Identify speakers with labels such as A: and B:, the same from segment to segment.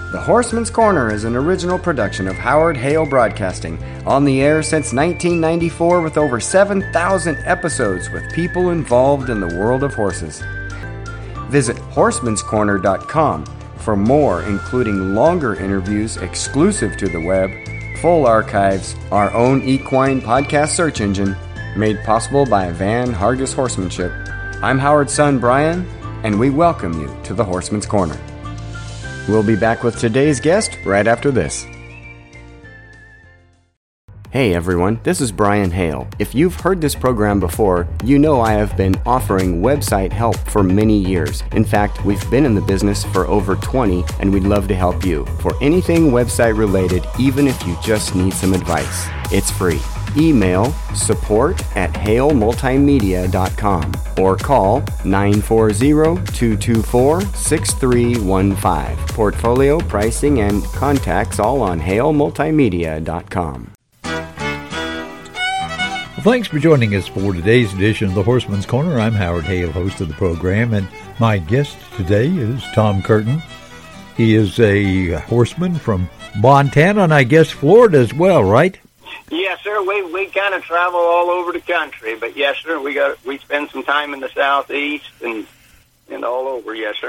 A: The Horseman's Corner is an original production of Howard Hale Broadcasting, on the air since 1994 with over 7,000 episodes with people involved in the world of horses. Visit horsemanscorner.com for more, including longer interviews exclusive to the web, full archives, our own equine podcast search engine, made possible by Van Hargis Horsemanship. I'm Howard's son, Brian, and we welcome you to the Horseman's Corner. We'll be back with today's guest right after this. Hey everyone, this is Brian Hale. If you've heard this program before, you know I have been offering website help for many years. In fact, we've been in the business for over 20, and we'd love to help you for anything website related, even if you just need some advice. It's free. Email support@halemultimedia.com or call 940-224-6315. Portfolio, pricing, and contacts all on halemultimedia.com.
B: Well, thanks for joining us for today's edition of the Horseman's Corner. I'm Howard Hale, host of the program, and my guest today is Tom Curtin. He is a horseman from Montana and I guess Florida as well, right?
C: Yes, sir. We kind of travel all over the country, but yes, sir. We spend some time in the southeast and all over. Yes, sir.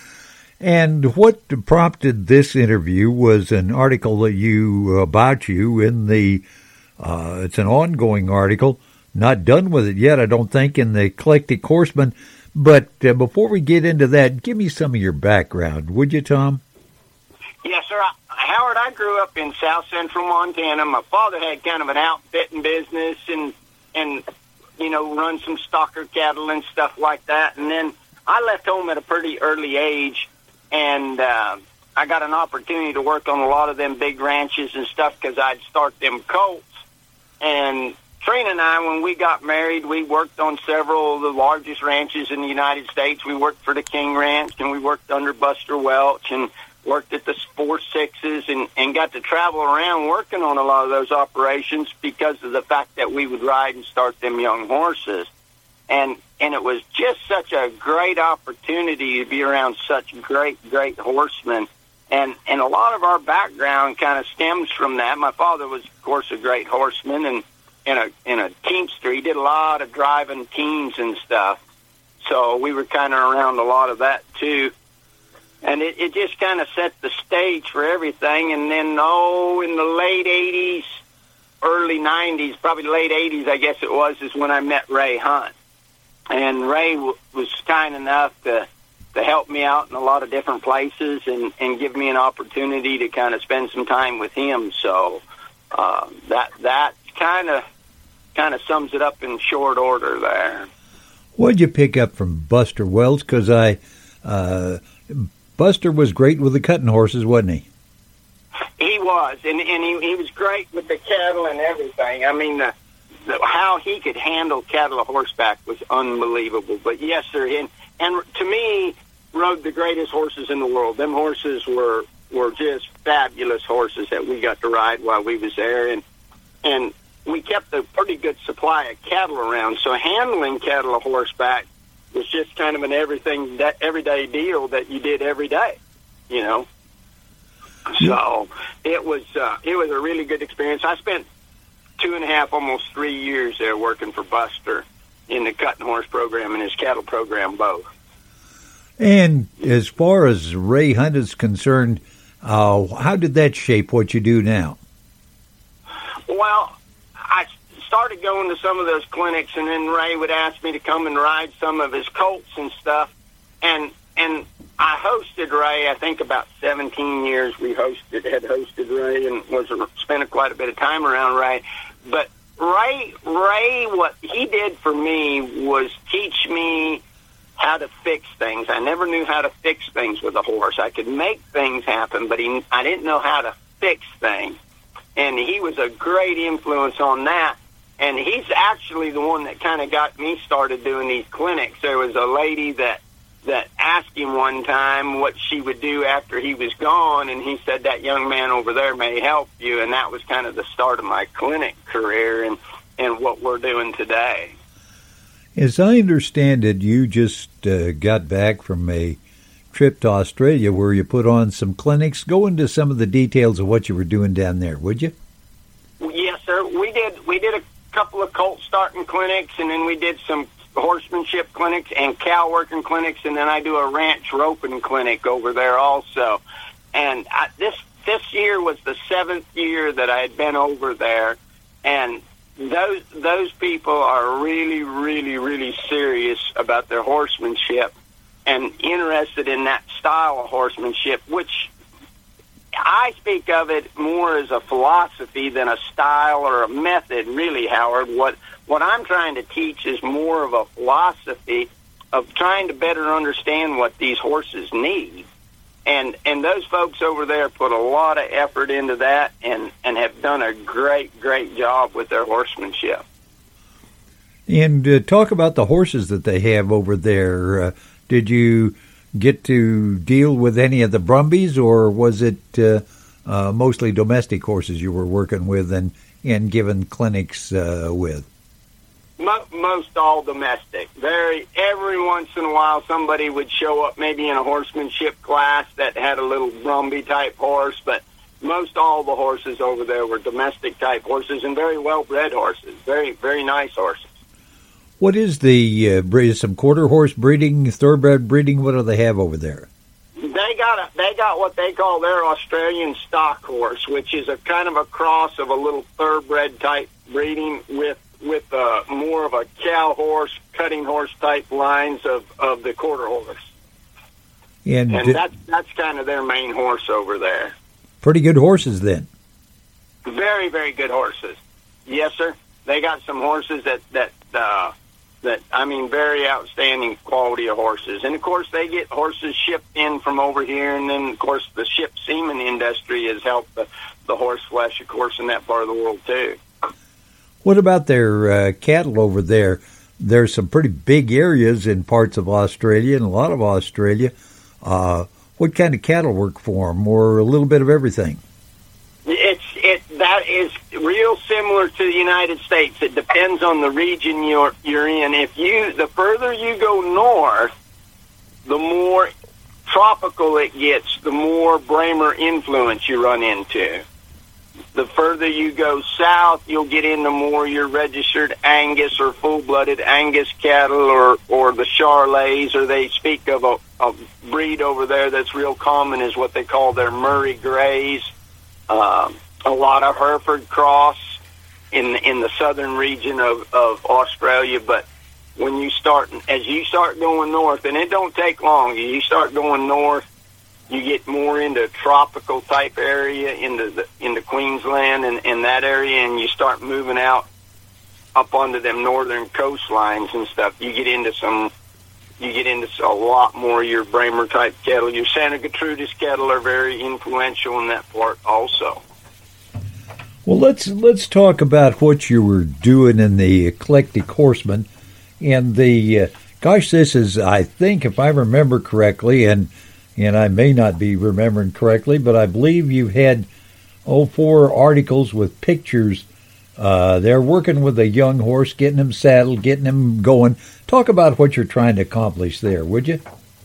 B: And what prompted this interview was an article that about you in the. It's an ongoing article, not done with it yet, I don't think, in the Eclectic Horseman. But before we get into that, give me some of your background, would you, Tom?
C: Yes, sir. Howard, I grew up in south central Montana. My father had kind of an outfitting business and run some stocker cattle and stuff like that. And then I left home at a pretty early age, and I got an opportunity to work on a lot of them big ranches and stuff because I'd start them colts. And Trina and I, when we got married, we worked on several of the largest ranches in the United States. We worked for the King Ranch, and we worked under Buster Welch, and worked at the 4-6s and got to travel around working on a lot of those operations because of the fact that we would ride and start them young horses. And it was just such a great opportunity to be around such great horsemen. And a lot of our background kind of stems from that. My father was, of course, a great horseman and a teamster. He did a lot of driving teams and stuff. So we were kind of around a lot of that, too. And it just kind of set the stage for everything. And then, in the late 80s, early 90s, probably late 80s, I guess it was, is when I met Ray Hunt. And Ray was kind enough to help me out in a lot of different places and give me an opportunity to kind of spend some time with him. So that kind of sums it up in short order there.
B: What did you pick up from Buster Welch? Because Buster was great with the cutting horses, wasn't he?
C: He was, and he was great with the cattle and everything. I mean, how he could handle cattle on horseback was unbelievable. But yes, sir, and to me, rode the greatest horses in the world. Them horses were just fabulous horses that we got to ride while we was there, and we kept a pretty good supply of cattle around. So handling cattle on horseback was just kind of an everyday deal that you did every day, So it was a really good experience. I spent 2.5, almost 3 years there working for Buster in the cutting horse program and his cattle program both.
B: And as far as Ray Hunt is concerned, how did that shape what you do now?
C: Well, I started going to some of those clinics, and then Ray would ask me to come and ride some of his colts and stuff. And I hosted Ray, I think about 17 years had hosted Ray and spent quite a bit of time around Ray. But Ray, what he did for me was teach me how to fix things. I never knew how to fix things with a horse. I could make things happen, but I didn't know how to fix things. And he was a great influence on that. And he's actually the one that kind of got me started doing these clinics. There was a lady that asked him one time what she would do after he was gone, and he said, "That young man over there may help you." And that was kind of the start of my clinic career and what we're doing today.
B: As I understand it, you just got back from a trip to Australia where you put on some clinics. Go into some of the details of what you were doing down there, would you?
C: Yes, sir. We did a couple of colt starting clinics, and then we did some horsemanship clinics and cow working clinics, and then I do a ranch roping clinic over there also. And this year was the 7th year that I had been over there, and those people are really, really, really serious about their horsemanship and interested in that style of horsemanship, which I speak of it more as a philosophy than a style or a method, really, Howard. What I'm trying to teach is more of a philosophy of trying to better understand what these horses need. And those folks over there put a lot of effort into that and have done a great, great job with their horsemanship.
B: And talk about the horses that they have over there. Did you get to deal with any of the Brumbies, or was it mostly domestic horses you were working with and giving clinics with?
C: Most all domestic. Every once in a while somebody would show up maybe in a horsemanship class that had a little Brumby type horse, but most all the horses over there were domestic type horses and very well bred horses, very, very nice horses.
B: What is the some quarter horse breeding, thoroughbred breeding? What do they have over there?
C: They got what they call their Australian stock horse, which is a kind of a cross of a little thoroughbred type breeding with more of a cow horse, cutting horse type lines of the quarter horse. And that's kind of their main horse over there.
B: Pretty good horses then.
C: Very, very good horses. Yes, sir. They got some horses that very outstanding quality of horses. And of course they get horses shipped in from over here, and then of course the ship semen industry has helped the horse flesh, of course, in that part of the world too.
B: What about their cattle over there? There's some pretty big areas in parts of Australia and a lot of Australia. What kind of cattle work for them, or a little bit of everything? That
C: is real similar to the United States. It depends on the region you're in. The further you go north, the more tropical it gets, the more Bramer influence you run into. The further you go south, you'll get into more your registered Angus or full-blooded Angus cattle or the Charolais, or they speak of a breed over there that's real common is what they call their Murray Greys. A lot of Hereford cross in the southern region of Australia, but as you start going north, and it don't take long, you start going north, you get more into tropical type area into Queensland and that area, and you start moving out up onto them northern coastlines and stuff. You get into a lot more your Bramer type cattle. Your Santa Gertrudis cattle are very influential in that part also.
B: Well, let's talk about what you were doing in the Eclectic Horseman, and this is, I think, if I remember correctly, and I may not be remembering correctly, but I believe you had 4 articles with pictures. They're working with a young horse, getting him saddled, getting him going. Talk about what you're trying to accomplish there, would you?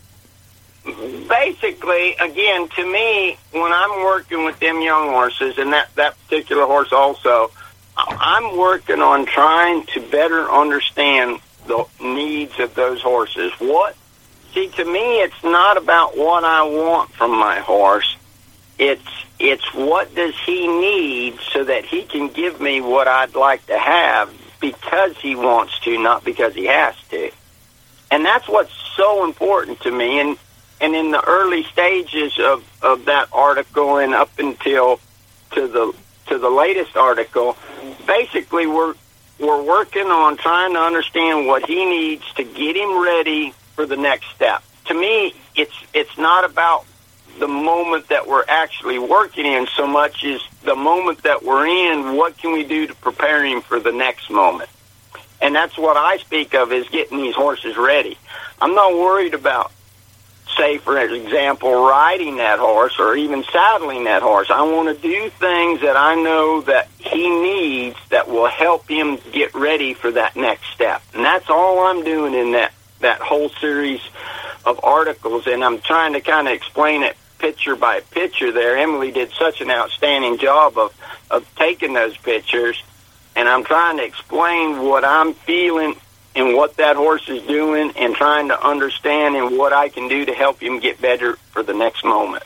C: Basically, again, to me, when I'm working with them young horses, and that particular horse also, I'm working on trying to better understand the needs of those horses. See, to me, it's not about what I want from my horse. It's what does he need so that he can give me what I'd like to have because he wants to, not because he has to. And that's what's so important to me. And in the early stages of that article and up until to the latest article, basically we're working on trying to understand what he needs to get him ready for the next step. To me, it's not about the moment that we're actually working in so much as the moment that we're in, what can we do to prepare him for the next moment? And that's what I speak of is getting these horses ready. I'm not worried about, say, for example, riding that horse or even saddling that horse. I want to do things that I know that he needs that will help him get ready for that next step. And that's all I'm doing in that whole series of articles, and I'm trying to kind of explain it picture by picture there. Emily did such an outstanding job of taking those pictures, and I'm trying to explain what I'm feeling and what that horse is doing, and trying to understand and what I can do to help him get better for the next moment.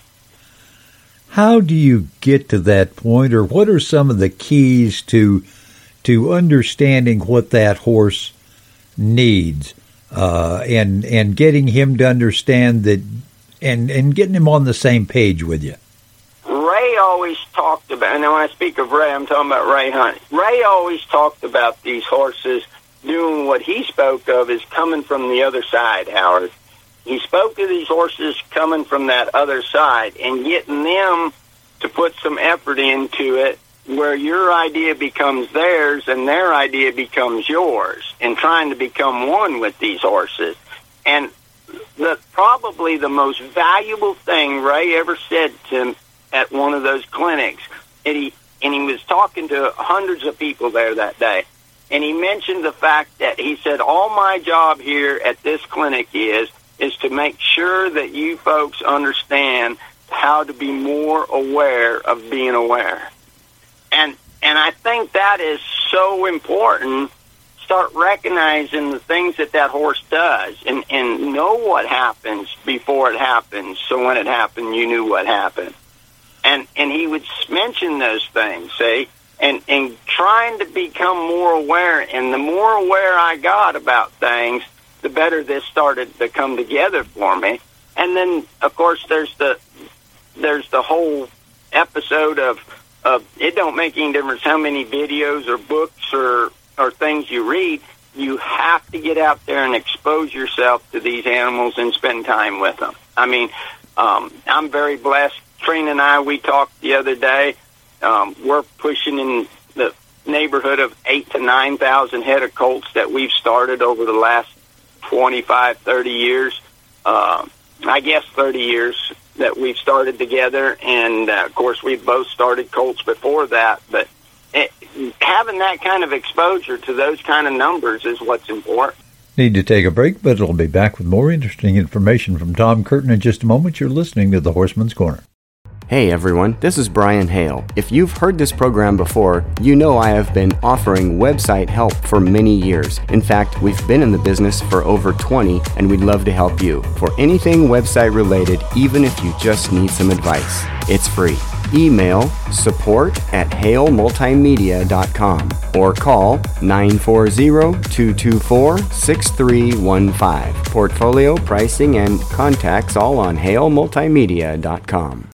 B: How do you get to that point, or what are some of the keys to understanding what that horse needs, and getting him to understand that, and getting him on the same page with you?
C: Ray always talked about, and when I speak of Ray, I'm talking about Ray Hunt. Ray always talked about these horses doing what he spoke of as coming from the other side, Howard. He spoke of these horses coming from that other side and getting them to put some effort into it, where your idea becomes theirs and their idea becomes yours, and trying to become one with these horses. And probably the most valuable thing Ray ever said to him at one of those clinics, and he was talking to hundreds of people there that day, and he mentioned the fact that he said, all my job here at this clinic is to make sure that you folks understand how to be more aware of being aware. And I think that is so important. Start recognizing the things that horse does, and know what happens before it happens, so when it happened, you knew what happened. And he would mention those things, see, and trying to become more aware. And the more aware I got about things, the better this started to come together for me. And then, of course, there's the whole episode of it don't make any difference how many videos or books or things you read. You have to get out there and expose yourself to these animals and spend time with them. I mean, I'm very blessed. Trina and I, we talked the other day. We're pushing in the neighborhood of 8,000 to 9,000 head of colts that we've started over the last 25, 30 years. I guess 30 years that we've started together. And, of course, we've both started colts before that. But having that kind of exposure to those kind of numbers is what's important.
B: Need to take a break, but it'll be back with more interesting information from Tom Curtin in just a moment. You're listening to The Horseman's Corner.
A: Hey everyone, this is Brian Hale. If you've heard this program before, you know I have been offering website help for many years. In fact, we've been in the business for over 20, and we'd love to help you for anything website related, even if you just need some advice. It's free. Email support@halemultimedia.com or call 940-224-6315. Portfolio, pricing, and contacts all on halemultimedia.com.